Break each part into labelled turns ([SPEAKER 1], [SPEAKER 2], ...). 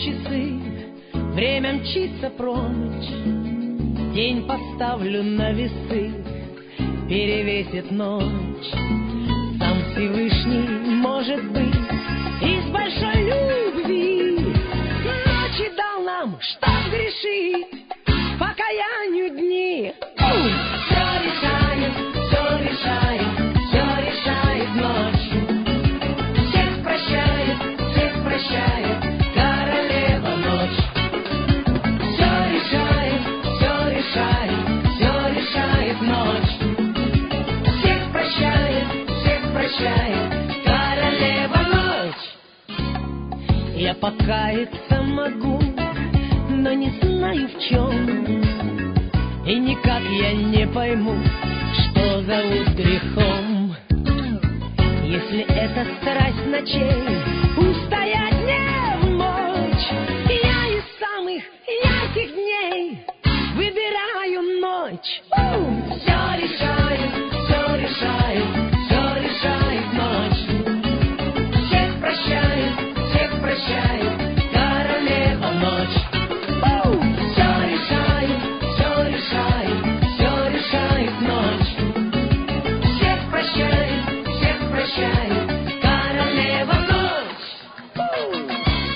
[SPEAKER 1] часы, время мчится прочь. День поставлю на весы, перевесит ночь. Сам Всевышний, может быть, из большой любви ночи дал нам, чтоб грешить, покаянию дни. Все решает, все решает, все решает ночь. Всех прощает, королева ночь. Все решает, все решает ночь. Всех прощает, королева ночь. Я покаяться могу, но не знаю в чем. И никак я не пойму, что зовут грехом. Если это страсть ночей, устоять не в мочь. Я из самых ярких дней выбираю ночь. Все решает ночь. Всех прощает, королева ночь. Все решает ночь. Всех прощает, королева ночь.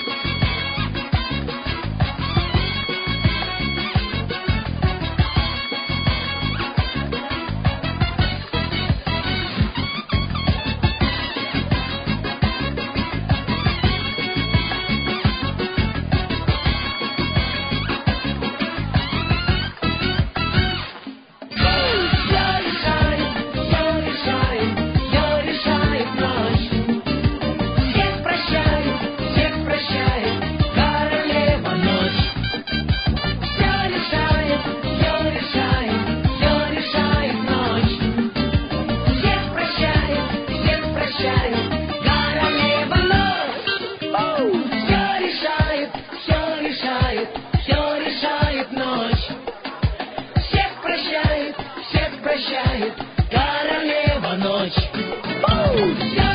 [SPEAKER 1] Все решает ночь. Всех прощает, королева ночь. Все